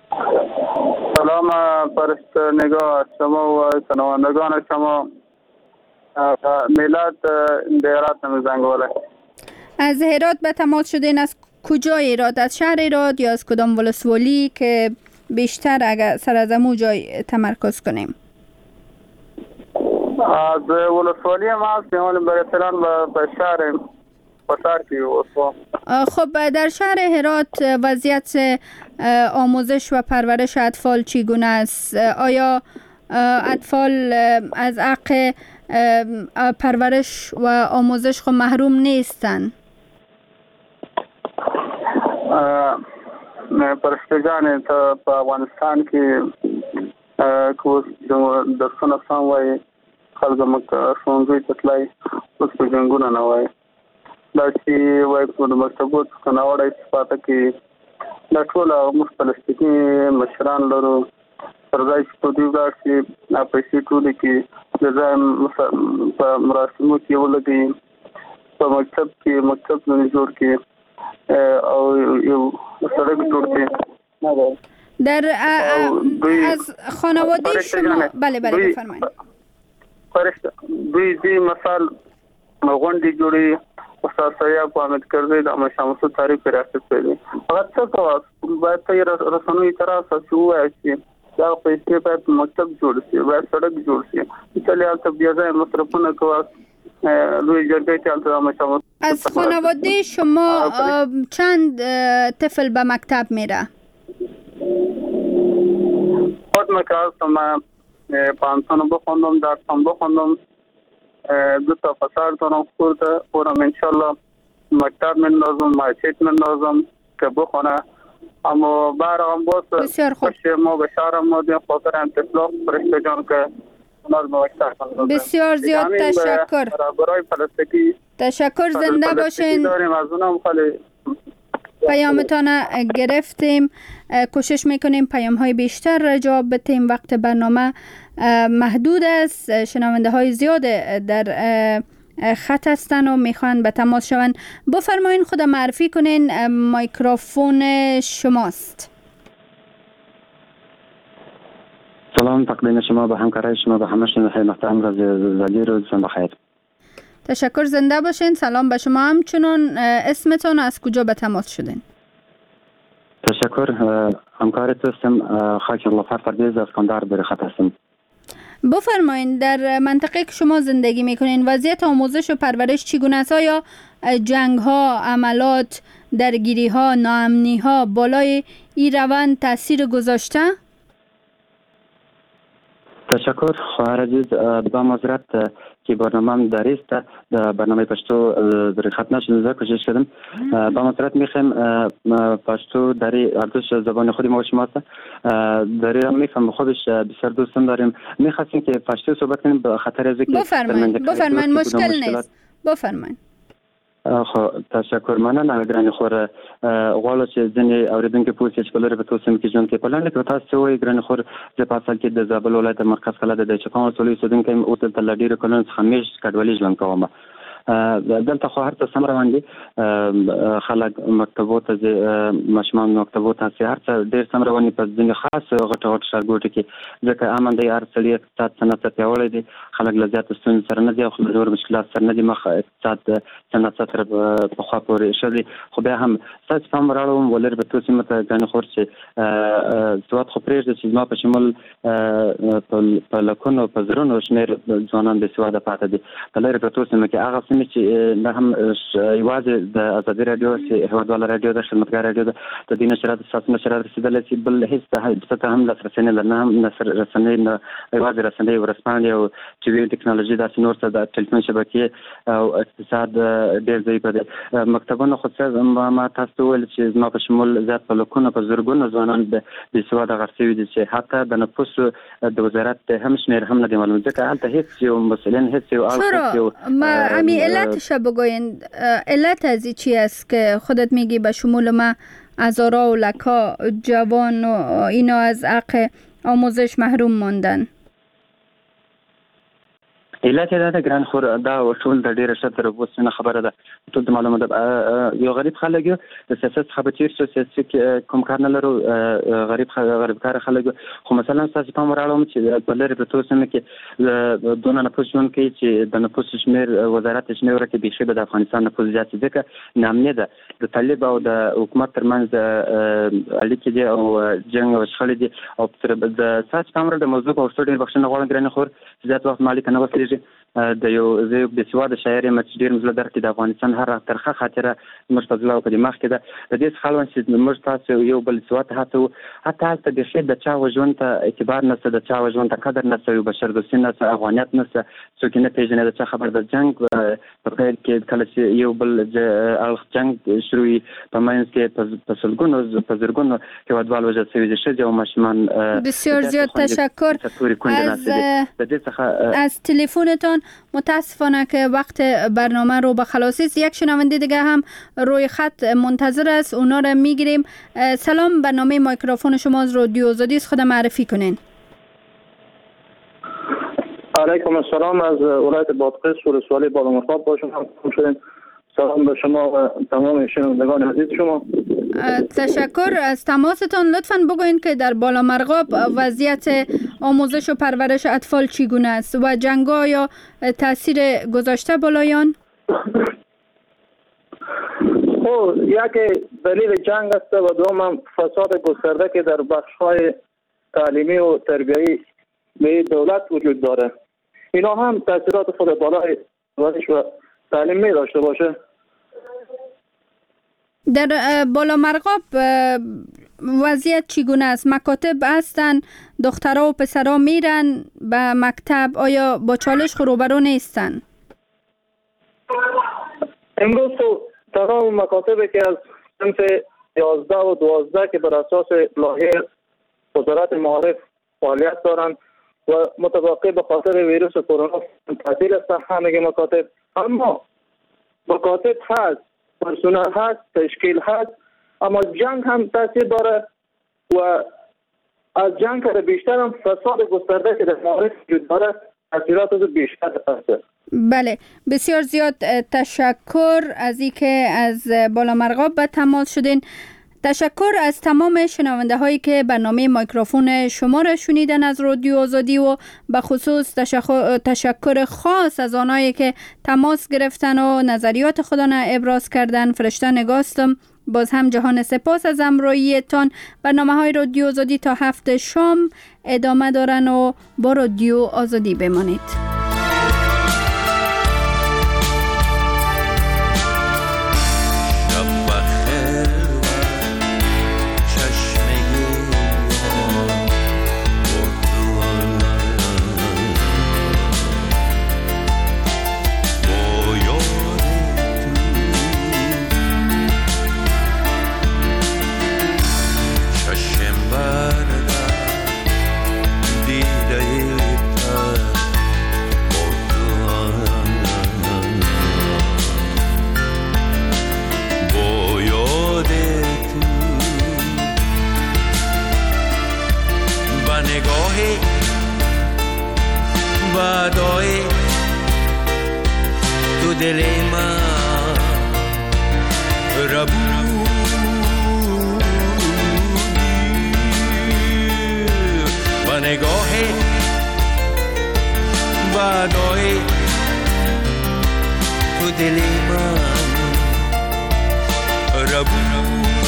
سلام پرستنگاه شما و شنوندگان شما. میلاد دیرات نمیزنگوله. از هرات به تماس شدین. از کجای ایراد؟ از شهر ایراد یا از کدام ولسوالی که بیشتر اگر سر از امو جای تمرکز کنیم؟ از ولسوالی ما هست که برسلان به شهر پسار کی وصفا. خب در شهر هرات وضعیت آموزش و پرورش اطفال چگونه است؟ آیا اطفال از حق پرورش و آموزش خود محروم نیستند؟ پرستگان تا په افغانستان کې کوم د سنسان وای خلک مکه څنګه تطلای اوس په جنګونه نه وای دا چې وای په مکتبو څخه نه وړي صفاته کې دا ټول مختلفي مشران لرو پرځای چې په دې ځای کې پیسې ټول کې د ځای په مراسمو کې ولګي په مکتب نه جوړ کې او یو سړک جوړ کې در از خانواده شما. بله بفرمایید. دوی مثال غونډې جوړي استاد سیاف حامد کرزی د مشامسو تاریخ ریاست کوي. فقط څه کوي باید ته رسنوي طرف څه وایي چې دا پیسې باید مکتب جوړ شي، باید سړک جوړ شي. مثلا ته بیا ځای مصرفونه کوي. از خانواده شما چند طفل به مکتب میره؟ خود مکرستم پانسانو بخوندم، درسان بخوندم، دو تا پسر دارم خورده خورم انشالله مکتب مندازم، مایچیت مندازم که بخونه. اما برام باز بسیار خوب. ما به شهرم ما دیم خاطر انتفلاق فرشته جان که بسیار زیاد تشکر. تشکر، زنده باشین. پیامتان گرفتیم. کوشش میکنیم پیام های بیشتر را جواب بدیم. وقت برنامه محدود است. شنونده های زیاد در خط هستن و میخوان به تماس شوند. بفرمایین خود معرفی کنین. میکروفون شماست. سلام تقدیم شما به همکارای شما به همه شنوندگان محترم. روزی روزتون بخیر. تشکر، زنده باشین. سلام به شما. همچنان اسمتون از کجا به تماس شدین؟ تشکر. همکارتون هستم خاک الله فرپردیز از کندهار بر خط هستم. بفرمایین در منطقه که شما زندگی میکنین وضعیت آموزش و پرورش چگونه است؟ آیا جنگ ها، عملات، درگیری ها، ناامنی ها بالای این روند تاثیر گذاشته؟ تشکر خواهر عزیز. با معذرت که برنامه داری است، برنامه پشتو در خط نشد زیاد کوشش کردم. با معذرت میخوام پشتو در ارزش زبان خودی ما و شما است. در میفهم خودش بسیار دوستم داریم. میخواستیم که پشتو صحبت کنیم به خاطر از اینکه بفرمایید مشکل نیست. بفرمایید. خو تشکر مننه ګرانې خور غواړم چې ځینې اوریدونکو پوښتنه چې بلره په توسم کې ژوند کې پلان کې تاسو وایي ګرانې خور د پاسل کې د زابل ولایت مرکز کله د چکان ټولې سودونکو او د تلډیر کولن خمیش کډولې ژوند کوم. دلته خو هر څه سم روان دي. خلک مکتبو ته ماشومان مکتبو ته هر څه ډېر سم روان دي. په ځینې خاص غټ ښارګوټو کې ځکه امن دی، هر څه اقتصاد صنعت پیاوړی دي. خلک له زیات ستونزو سره نه دي او نور مشکلات سره نه دي. مخ اقتصاد صنعت سره په خوا پورې شوی. خو بیا هم تاسو هم راړم ولر به تاسو مته ګان خور چې سواد خو پرېږدي چې ما په شمول په لکونو په زرونو شمیر ځوانان د سواد پاتې دي. بلر به تاسو مته هغه چې نه هم یوازې د ازادي رادیو چې هوادواله رادیو د خدمتګار رادیو د دین نشرات ساتنه نشرات رسیدل چې بل هیڅ څه هم لاسرسي نه لري. هم نشر رسنۍ نه یوازې رسنۍ ورسپانې او چې ویل ټکنالوژي د نور څه د ټلیفون شبکې او اقتصاد ډېر ځای په مکتبونو خو څه ما تاسو ول چې ما په شمول زیات په لکونو په زرګونو ځوانان د سواد غرسي دي چې حتی د نفوس د وزارت هم شمیر هم نه دی معلوم. ځکه حالت هیڅ یو مسئولین هیڅ یو علتش بگوین. علت از چی است که خودت میگی به شمول ما ازارا و لکا جوان و اینا از حق آموزش محروم ماندن؟ علت دا ګران خور دا ټول د ډیره شتره وسنه خبره ده ټول د معلومات یو غریب خلک د سیاست خبرتیر سیاسي کوم کار نه لرو غریب کار خلک خو مثلا تاسو په مراړم چې په لری په توسمه کې دونه نه پوښتنه کوي چې د نفوس شمیر وزارت شمیر کې بيخي د افغانستان نفوس زیات ځکه نامنه ده د طالب او د حکومت ترمنځ اړیکې دي او جنگ او شخړې دي او د ساس کامره د موضوع په ورته ډیر بخښنه غواړم ګران خور زیات وخت مالک نه وسیږي د یو د سواد شاعر مچډیر مزله درته د افغانستان هر ترخه خاطره مرتضی او په دماغ کې ده د دې خلون چې مرز تاسو یو بل سواد هاتو حتی د بشید د چا وژون ته اعتبار نه د چا وژون ته قدر نه یو بشر د سینه افغانیت نه څوک نه پیژني د چا خبر د جنگ په پیل کې کله چې یو بل جنگ شروعي په ماینس کې په سلګونو په زرګونو کې ودوال وجه سوي شي او مشمان بسیار زیاد تشکر از تلفنتان. متاسفانه که وقت برنامه رو به خلاصی است. یک شنونده دیگه هم روی خط منتظر است، اونا رو میگیریم. سلام، برنامه میکروفون شما از رادیو آزادی است، خود معرفی کنین. علیکم السلام، از ولایت بادغیس ولسوالی بالامرغاب با شما شدیم. سلام به شما و تمام شنوندگان عزیز شما. تشکر از تماستان. لطفاً بگوین که در بالامرغاب وضعیت آموزش و پرورش اطفال چگونه است و جنگ‌ها یا تاثیر گذاشته بالایان؟ یک دلیل جنگ است و دوم فساد گسترده که در بخش‌های تعلیمی و تربیتی به دولت وجود داره. اینا هم تاثیرات خود بالای ورزش و تعلیم می داشته باشه. در بالامرغاب وضعیت چگونه است؟ مکاتب هستن، دخترها و پسرها میرن به مکتب، آیا با چالش روبرو نیستن؟ امروز تمام مکاتبی که از صنف 11 و 12 که بر اساس لایحه وزارت معارف فعالیت دارند و متوقع به خاطر ویروس کرونا تعطیل است همه مکاتب، اما مکاتب هست، پرسنل هست، تشکیل هست، اما جنگ هم تاثیر داره و از جنگ که بیشتر هم فساد گسترده که در معارف وجود داره تاثیرات بیشتر هست. بله، بسیار زیاد تشکر از اینکه از بالامرغاب به تماس شدین. تشکر از تمام شنونده هایی که برنامه میکروفون شما را شنیدن از رادیو آزادی و به خصوص تشکر خاص از آنهایی که تماس گرفتن و نظریات خودشان ابراز کردن. فرشته نگاستم. باز هم جهان سپاس از همراهیتان. برنامه های رادیو آزادی تا 7 شام ادامه دارن و با رادیو آزادی بمانید. دل من ربود